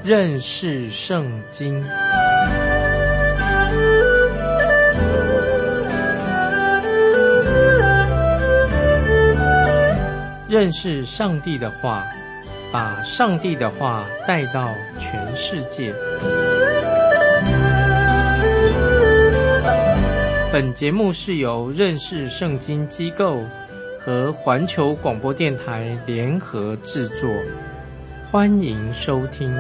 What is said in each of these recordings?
认识圣经。认识上帝的话，把上帝的话带到全世界。本节目是由认识圣经机构和环球广播电台联合制作，欢迎收听。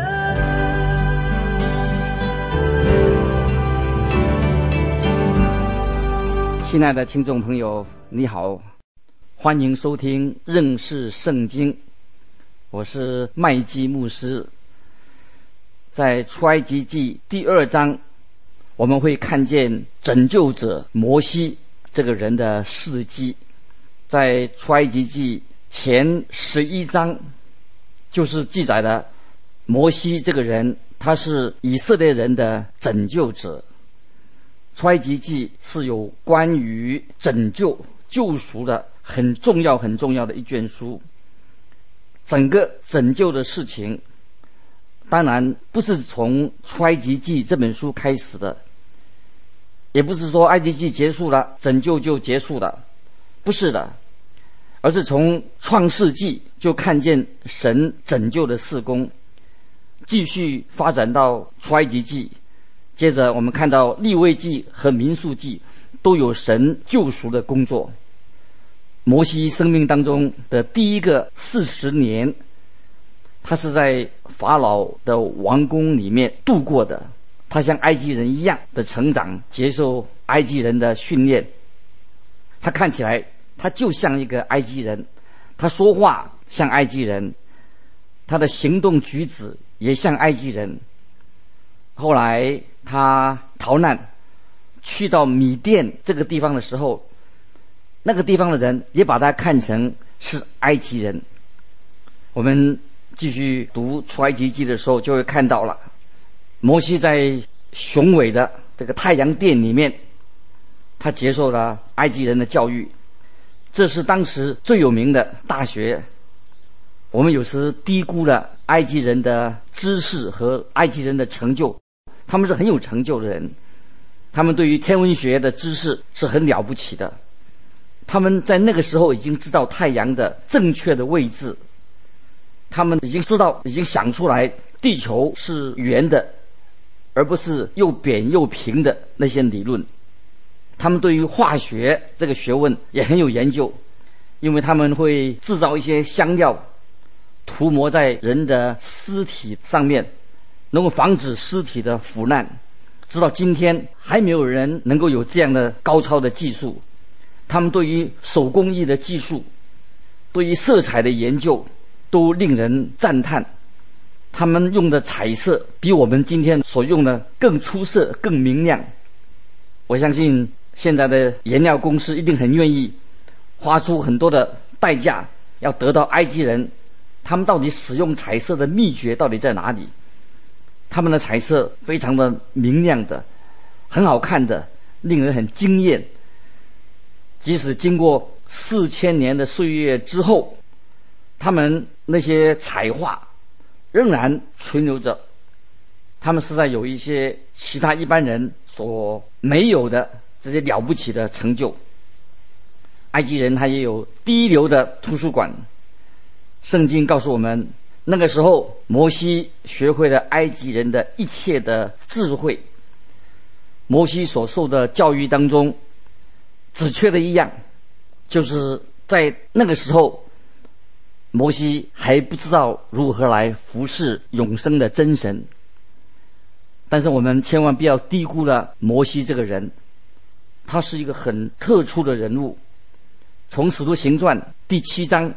亲爱的听众朋友，你好，欢迎收听认识圣经，我是麦基牧师。在出埃及记第2章，我们会看见拯救者摩西这个人的事迹。在出埃及记前11章，就是记载了摩西这个人，他是以色列人的拯救者。出埃及记是有关于拯救救赎的很重要的一卷书。整个拯救的事情当然不是从出埃及记这本书开始的，也不是说埃及记结束了拯救就结束了，不是的，而是从创世纪就看见神拯救的事工，继续发展到出埃及记，接着我们看到利未记和民数记都有神救赎的工作。摩西生命当中的第一个40年，他是在法老的王宫里面度过的，他像埃及人一样的成长，接受埃及人的训练。他看起来他就像一个埃及人，他说话像埃及人，他的行动举止也像埃及人。后来他逃难去到米甸这个地方的时候，那个地方的人也把他看成是埃及人。我们继续读出埃及记的时候就会看到了，摩西在雄伟的这个太阳殿里面，他接受了埃及人的教育，这是当时最有名的大学。我们有时低估了埃及人的知识和埃及人的成就，他们是很有成就的人，他们对于天文学的知识是很了不起的，他们在那个时候已经知道太阳的正确的位置，他们已经想出来地球是圆的，而不是又扁又平的那些理论。他们对于化学这个学问也很有研究，因为他们会制造一些香料涂抹在人的尸体上面，能够防止尸体的腐烂。直到今天还没有人能够有这样的高超的技术。他们对于手工艺的技术，对于色彩的研究都令人赞叹。他们用的彩色比我们今天所用的更出色更明亮。我相信现在的颜料公司一定很愿意花出很多的代价，要得到埃及人他们到底使用彩色的秘诀到底在哪里。他们的彩色非常的明亮的，很好看的，令人很惊艳。即使经过4000年的岁月之后，他们那些彩画仍然存留着，他们实在有一些其他一般人所没有的这些了不起的成就。埃及人他也有第一流的图书馆。圣经告诉我们，那个时候摩西学会了埃及人的一切的智慧。摩西所受的教育当中只缺的一样，就是在那个时候摩西还不知道如何来服侍永生的真神。但是我们千万不要低估了摩西这个人，他是一个很特殊的人物。从使徒行传第7章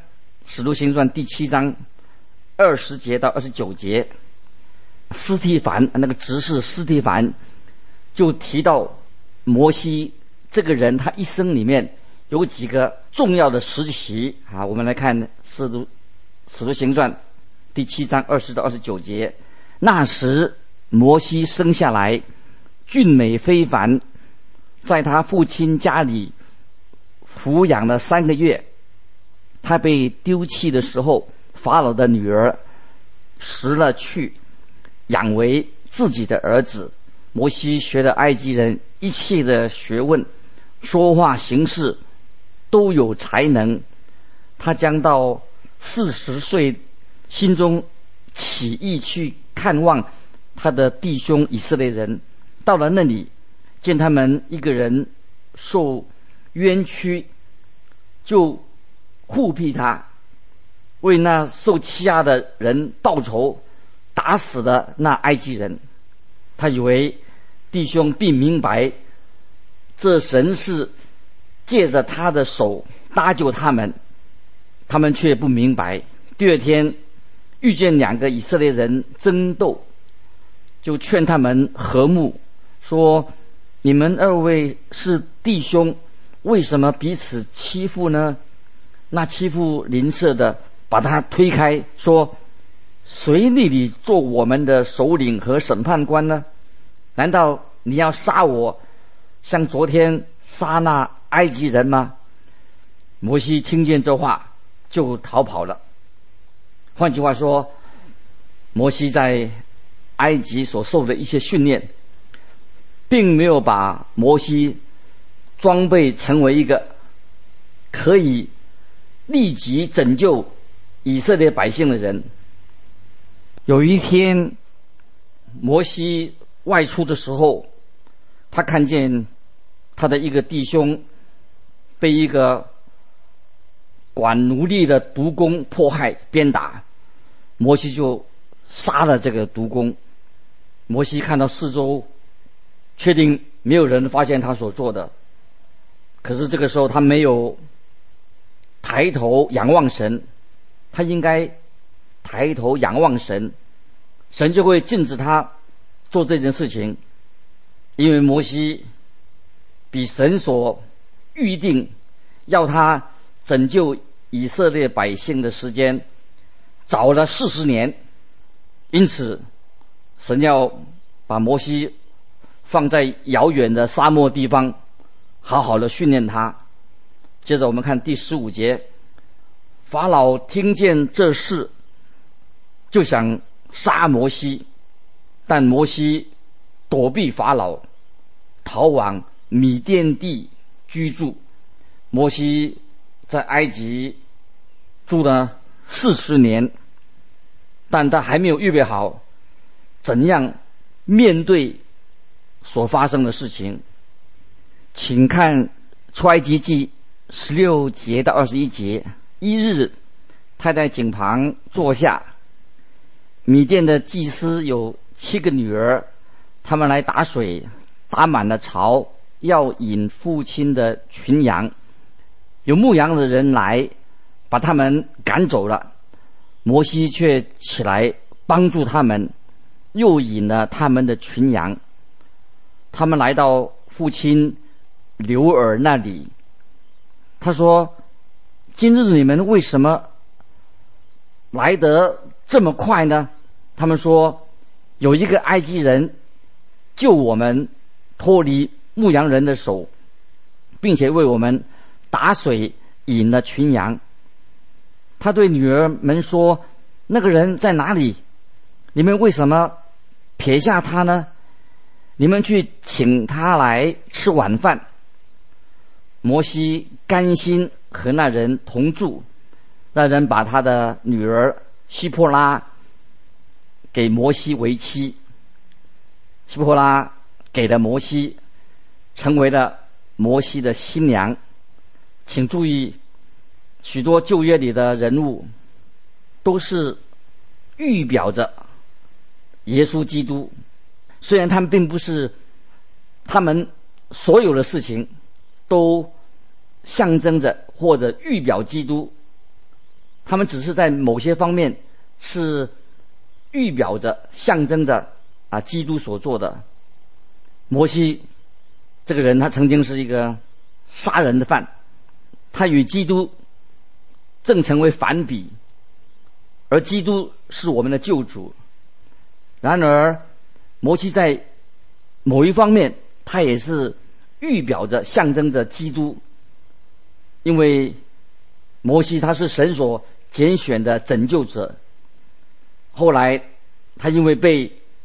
20节到29节，司提反那个执事司提反就提到摩西这个人，他一生里面有几个重要的时期啊。我们来看使徒行传第7章20到29节。那时摩西生下来俊美非凡，在他父亲家里抚养了3个月。他被丢弃的时候，法老的女儿拾了去， 养为自己的儿子。摩西学了埃及人一切的学问，说话行事都有才能。他将到40岁，心中起意去看望他的弟兄以色列人。到了那里，见他们一个人受冤屈，就护庇他，为那受欺压的人报仇，打死了那埃及人。他以为弟兄必明白，这神是借着他的手搭救他们，他们却不明白。第二天遇见2个以色列人争斗，就劝他们和睦，说：你们2位是弟兄，为什么彼此欺负呢？那欺负邻舍的把他推开，说：谁立你做我们的首领和审判官呢？难道你要杀我，像昨天杀那埃及人吗？摩西听见这话，就逃跑了。换句话说，摩西在埃及所受的一些训练，并没有把摩西装备成为一个可以立即拯救以色列百姓的人。有一天，摩西外出的时候，他看见他的一个弟兄被一个管奴隶的毒工迫害鞭打，摩西就杀了这个毒工。摩西看到四周，确定没有人发现他所做的，可是这个时候他没有抬头仰望神，他应该抬头仰望神，神就会禁止他做这件事情。因为摩西比神所预定要他拯救以色列百姓的时间早了40年，因此神要把摩西放在遥远的沙漠地方，好好的训练他。接着我们看第15节，法老听见这事，就想杀摩西，但摩西躲避法老，逃往米甸地居住。摩西在埃及住了40年，但他还没有预备好怎样面对所发生的事情。请看出埃及记16节到21节。一日，他在井旁坐下，米甸的祭司有7个女儿，他们来打水，打满了槽，要饮父亲的群羊。有牧羊的人来，把他们赶走了。摩西却起来帮助他们，又引了他们的群羊。他们来到父亲流珥那里，他说：今日你们为什么来得这么快呢？他们说：有一个埃及人救我们脱离牧羊人的手，并且为我们打水引了群羊。他对女儿们说：那个人在哪里？你们为什么撇下他呢？你们去请他来吃晚饭。摩西甘心和那人同住，那人把他的女儿希波拉给摩西为妻。希波拉给了摩西，成为了摩西的新娘。请注意，许多旧约里的人物都是预表着耶稣基督，虽然他们并不是，他们所有的事情都象征着或者预表基督，他们只是在某些方面是预表着象征着基督所做的。摩西这个人，他曾经是一个杀人的犯，他与基督正成为反比，而基督是我们的救主。然而摩西在某一方面他也是预表着象征着基督，因为摩西他是神所拣选的拯救者。后来他因为被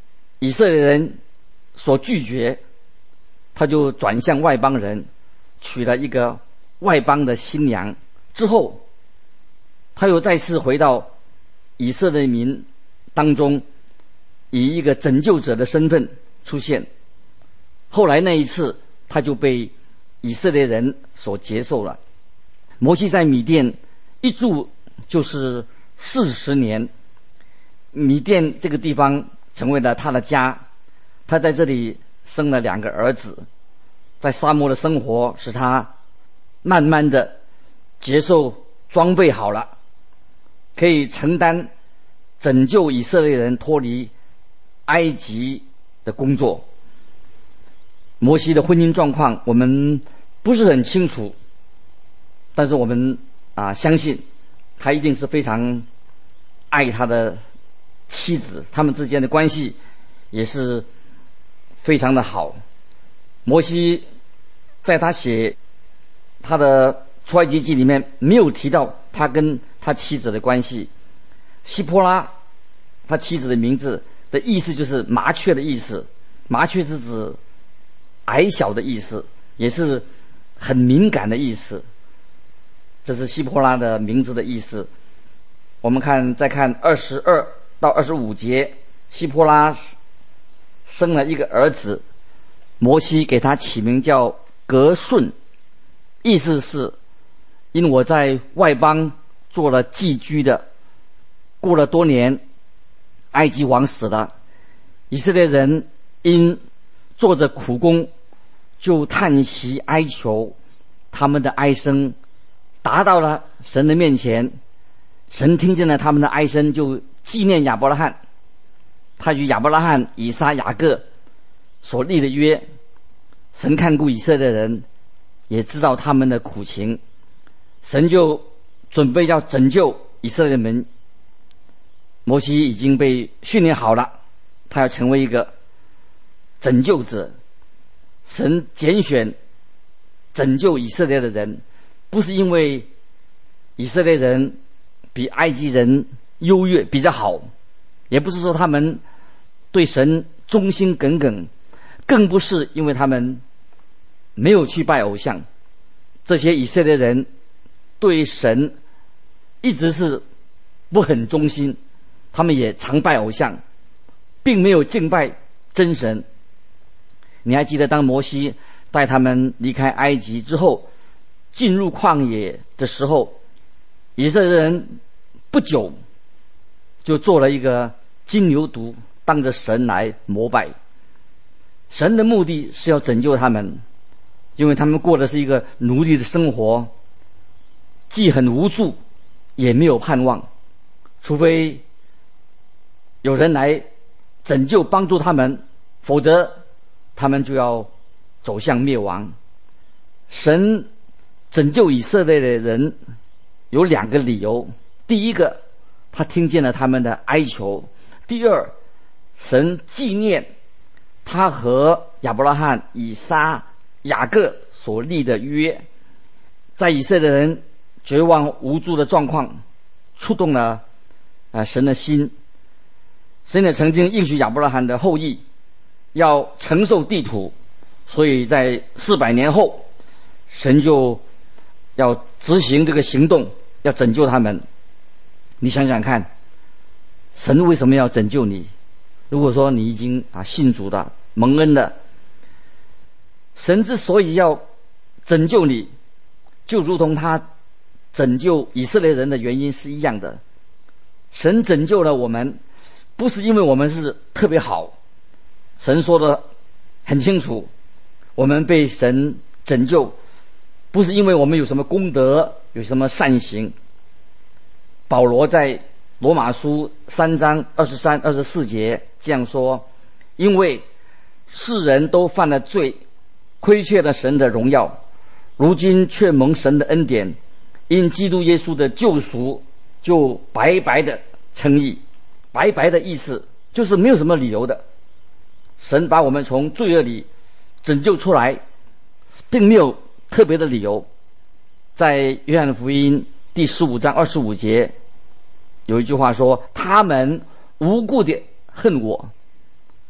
以色列人所拒绝，他就转向外邦人，娶了一个外邦的新娘。之后他又再次回到以色列民当中，以一个拯救者的身份出现。后来那一次他就被以色列人所接受了。摩西在米甸一住就是40年，米甸这个地方成为了他的家，他在这里生了2个儿子。在沙漠的生活使他慢慢的接受装备好了，可以承担拯救以色列人脱离埃及的工作。摩西的婚姻状况我们不是很清楚，但是我们相信他一定是非常爱他的妻子，他们之间的关系也是非常的好。摩西在他写他的出埃及记里面没有提到他跟他妻子的关系。希波拉他妻子的名字的意思就是麻雀的意思，麻雀是指矮小的意思，也是很敏感的意思，这是希波拉的名字的意思。我们再看22到25节，希波拉生了一个儿子，摩西给他起名叫革舜，意思是因我在外邦做了寄居的，过了多年，埃及王死了，以色列人因做着苦工，就叹息哀求，他们的哀声达到了神的面前。神听见了他们的哀声，就纪念亚伯拉罕，他与亚伯拉罕、以撒、雅各所立的约。神看顾以色列人，也知道他们的苦情，神就准备要拯救以色列人。摩西已经被训练好了，他要成为一个拯救者。神拣选拯救以色列的人，不是因为以色列人比埃及人优越比较好，也不是说他们对神忠心耿耿，更不是因为他们没有去拜偶像。这些以色列人对神一直是不很忠心，他们也常拜偶像，并没有敬拜真神。你还记得当摩西带他们离开埃及之后，进入旷野的时候，以色列人不久就做了一个金牛犊，当着神来膜拜。神的目的是要拯救他们，因为他们过的是一个奴隶的生活，既很无助也没有盼望，除非有人来拯救帮助他们，否则他们就要走向灭亡。神拯救以色列的人有2个理由：第一个，他听见了他们的哀求；第二，神纪念他和亚伯拉罕、以撒、雅各所立的约。在以色列人绝望无助的状况，触动了神的心。神也曾经应许亚伯拉罕的后裔要承受地土，所以在400年后，神就要执行这个行动，要拯救他们。你想想看，神为什么要拯救你？如果说你已经信主的、蒙恩的，神之所以要拯救你，就如同他拯救以色列人的原因是一样的。神拯救了我们，不是因为我们是特别好，神说的很清楚，我们被神拯救不是因为我们有什么功德，有什么善行。保罗在罗马书3章23、24节这样说：因为世人都犯了罪，亏缺了神的荣耀，如今却蒙神的恩典，因基督耶稣的救赎，就白白的称义。白白的意思就是没有什么理由的，神把我们从罪恶里拯救出来，并没有特别的理由。在约翰福音第15章25节有一句话说：他们无故的恨我。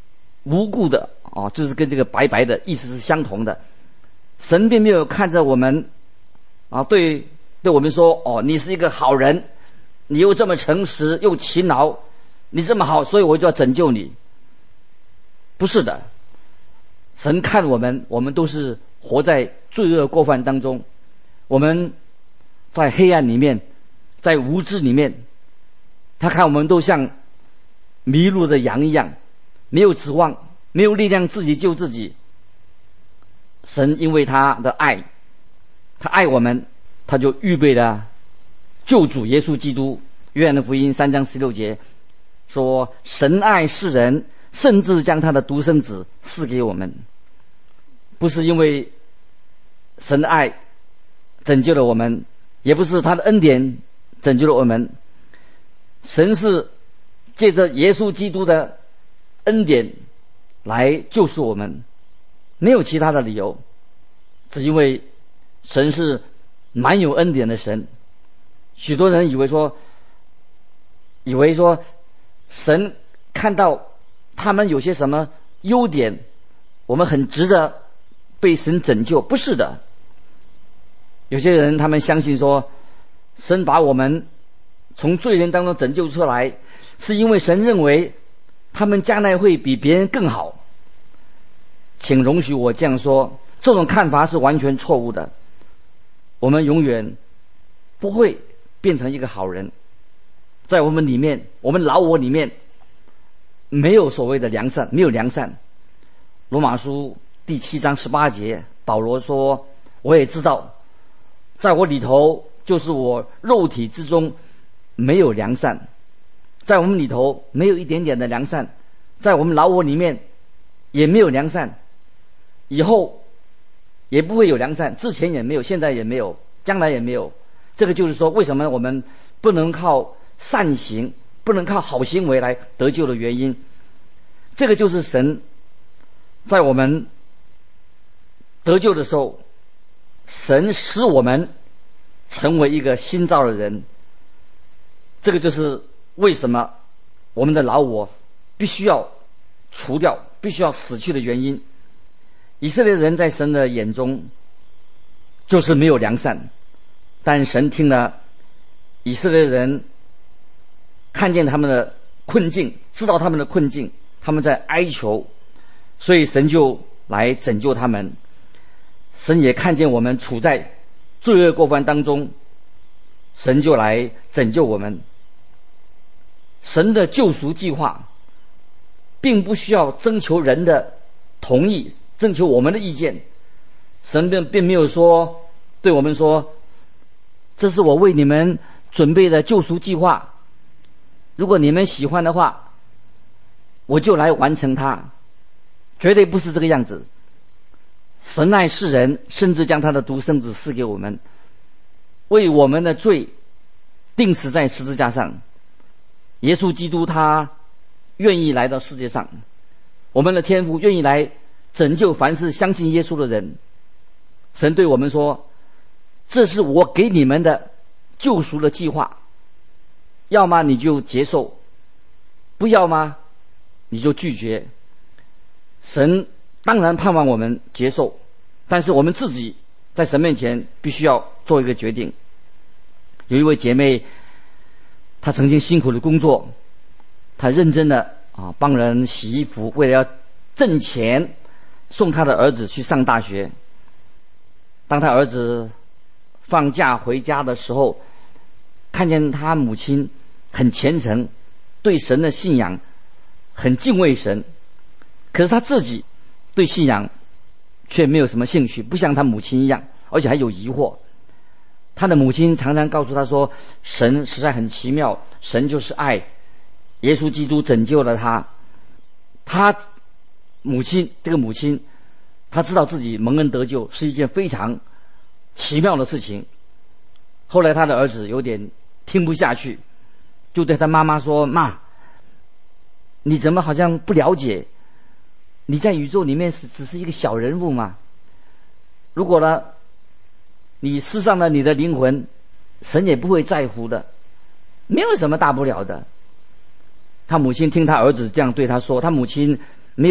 无故的就是跟这个白白的意思是相同的。神并没有看着我们对我们说你是一个好人，你又这么诚实又勤劳，你这么好，所以我就要拯救你。不是的，神看我们都是活在罪恶过犯当中，我们在黑暗里面，在无知里面，他看我们都像迷路的羊一样，没有指望，没有力量自己救自己。神因为他的爱，他爱我们，他就预备了救主耶稣基督。约翰的福音3章16节说，神爱世人，甚至将他的独生子赐给我们。不是因为神的爱拯救了我们，也不是他的恩典拯救了我们，神是借着耶稣基督的恩典来救赎我们，没有其他的理由，只因为神是蛮有恩典的神。许多人以为说神看到他们有些什么优点，我们很值得被神拯救。不是的，有些人他们相信说，神把我们从罪人当中拯救出来，是因为神认为他们将来会比别人更好。请容许我这样说，这种看法是完全错误的。我们永远不会变成一个好人，在我们里面，我们老我里面没有所谓的良善，没有良善。罗马书第7章18节，保罗说，我也知道在我里头，就是我肉体之中没有良善。在我们里头没有一点点的良善，在我们老我里面也没有良善，以后也不会有良善，之前也没有，现在也没有，将来也没有。这个就是说，为什么我们不能靠善行，不能靠好行为来得救的原因。这个就是神在我们得救的时候，神使我们成为一个新造的人。这个就是为什么我们的老我必须要除掉，必须要死去的原因。以色列人在神的眼中就是没有良善，但神听了以色列人，看见他们的困境，知道他们的困境，他们在哀求，所以神就来拯救他们。神也看见我们处在罪恶过犯当中，神就来拯救我们。神的救赎计划并不需要征求人的同意，征求我们的意见。神并没有说对我们说，这是我为你们准备的救赎计划，如果你们喜欢的话，我就来完成它。绝对不是这个样子。神爱世人，甚至将他的独生子赐给我们，为我们的罪钉死在十字架上。耶稣基督他愿意来到世界上，我们的天父愿意来拯救凡是相信耶稣的人。神对我们说，这是我给你们的救赎的计划，要么你就接受，不要吗你就拒绝。神当然盼望我们接受，但是我们自己在神面前必须要做一个决定。有一位姐妹，她曾经辛苦的工作，她认真的帮人洗衣服，为了要挣钱送她的儿子去上大学。当她儿子放假回家的时候，看见她母亲很虔诚，对神的信仰很敬畏神，可是她自己对信仰却没有什么兴趣，不像她母亲一样，而且还有疑惑。她的母亲常常告诉她说，神实在很奇妙，神就是爱，耶稣基督拯救了她。这个母亲她知道自己蒙恩得救是一件非常奇妙的事情。后来她的儿子有点听不下去，就对他妈妈说，妈，你怎么好像不了解，你在宇宙里面只是一个小人物嘛，如果呢你失丧了你的灵魂，神也不会在乎的，没有什么大不了的。他母亲听他儿子这样对他说，他母亲没有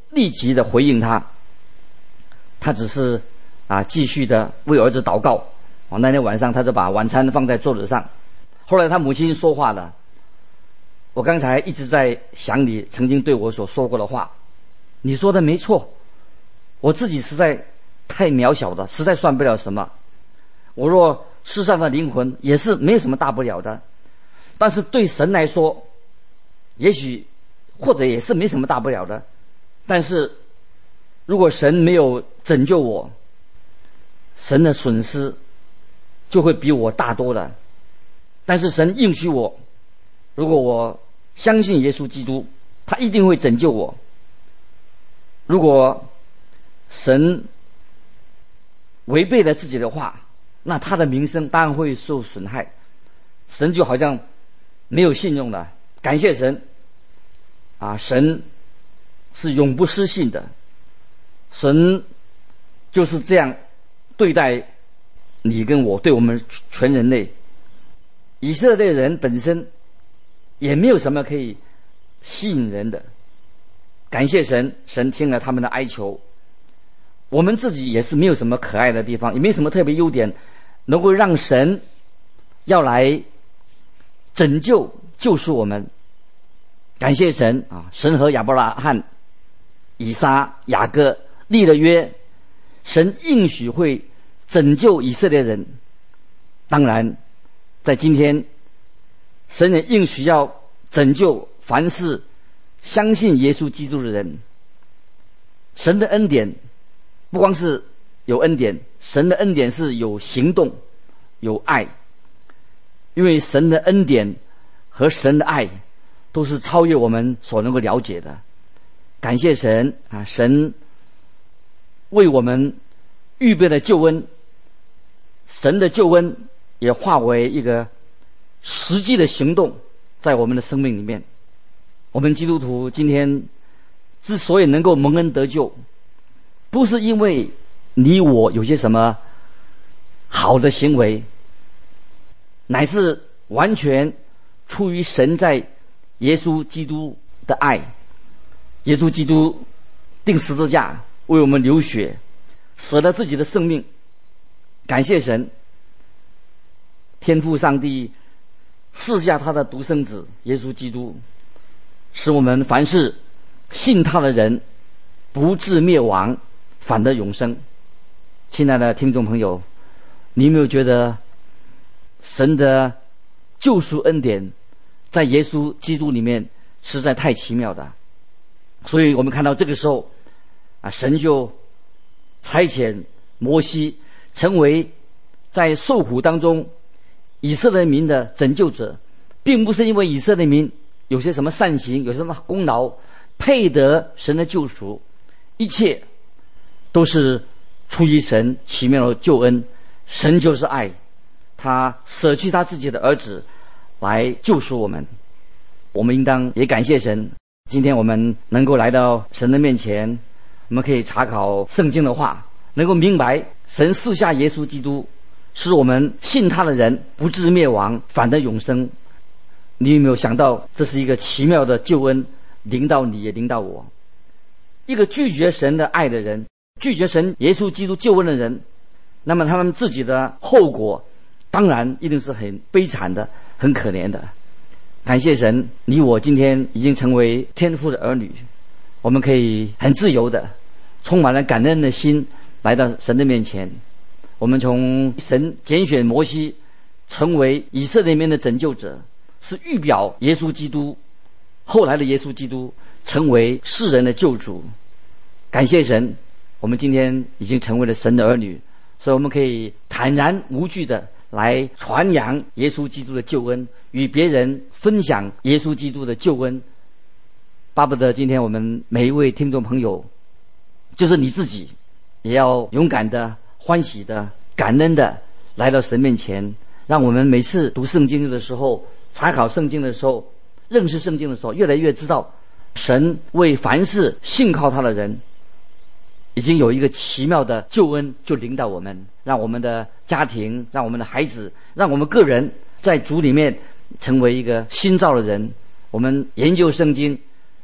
立即的回应他，他只是继续的为儿子祷告。那天晚上他就把晚餐放在桌子上。后来他母亲说话了，我刚才一直在想你曾经对我所说过的话，你说的没错，我自己实在太渺小了，实在算不了什么，我若世上的灵魂也是没有什么大不了的，但是对神来说也许或者也是没什么大不了的，但是如果神没有拯救我，神的损失就会比我大多了。但是神应许我，如果我相信耶稣基督，他一定会拯救我。如果神违背了自己的话，那他的名声当然会受损害，神就好像没有信用了。感谢神神是永不失信的，神就是这样对待你跟我，对我们全人类。以色列人本身也没有什么可以吸引人的，感谢神，神听了他们的哀求。我们自己也是没有什么可爱的地方，也没什么特别优点能够让神要来拯救救赎我们。感谢神神和亚伯拉罕、以撒、雅各立了约，神应许会拯救以色列人。当然在今天，神也应许要拯救凡是相信耶稣基督的人。神的恩典不光是有恩典，神的恩典是有行动有爱，因为神的恩典和神的爱都是超越我们所能够了解的。感谢神神为我们预备了救恩，神的救恩也化为一个实际的行动在我们的生命里面。我们基督徒今天之所以能够蒙恩得救，不是因为你我有些什么好的行为，乃是完全出于神在耶稣基督的爱。耶稣基督钉十字架为我们流血，舍了自己的生命。感谢神，天父上帝赐下他的独生子耶稣基督，使我们凡是信他的人不至灭亡，反得永生。亲爱的听众朋友，你有没有觉得神的救赎恩典在耶稣基督里面实在太奇妙的？所以我们看到这个时候神就差遣摩西成为在受苦当中以色列民的拯救者，并不是因为以色列民有些什么善行，有什么功劳配得神的救赎，一切都是出于神奇妙的救恩。神就是爱，他舍去他自己的儿子来救赎我们。我们应当也感谢神，今天我们能够来到神的面前，我们可以查考圣经的话，能够明白神赐下耶稣基督，使我们信他的人不至灭亡，反得永生。你有没有想到这是一个奇妙的救恩，临到你也临到我？一个拒绝神的爱的人，拒绝神耶稣基督救恩的人，那么他们自己的后果当然一定是很悲惨的，很可怜的。感谢神，你我今天已经成为天父的儿女，我们可以很自由的充满了感恩的心来到神的面前。我们从神拣选摩西成为以色列民的拯救者，是预表耶稣基督，后来的耶稣基督成为世人的救主。感谢神，我们今天已经成为了神的儿女，所以我们可以坦然无惧的来传扬耶稣基督的救恩，与别人分享耶稣基督的救恩。巴不得今天我们每一位听众朋友，就是你自己，也要勇敢的、欢喜的、感恩的来到神面前，让我们每次读圣经的时候、查考圣经的时候、认识圣经的时候，越来越知道神为凡是信靠他的人已经有一个奇妙的救恩就临到我们，让我们的家庭，让我们的孩子，让我们个人在主里面成为一个新造的人。我们研究圣经，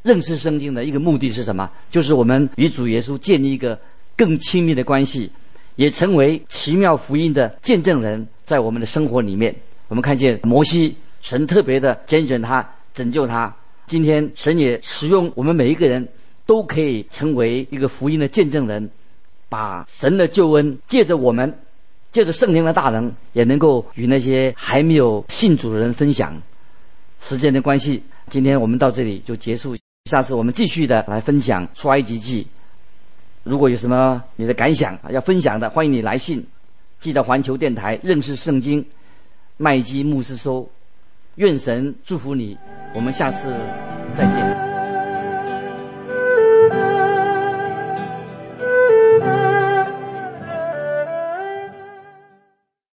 认识圣经的一个目的是什么？就是我们与主耶稣建立一个更亲密的关系，也成为奇妙福音的见证人，在我们的生活里面。我们看见摩西，神特别的拣选他，拯救他。今天神也使用我们每一个人，都可以成为一个福音的见证人，把神的救恩借着我们，借着圣灵的大能，也能够与那些还没有信主的人分享。时间的关系，今天我们到这里就结束，下次我们继续的来分享出埃及记。如果有什么你的感想要分享的，欢迎你来信寄到环球电台认识圣经麦基牧师收。愿神祝福你，我们下次再见。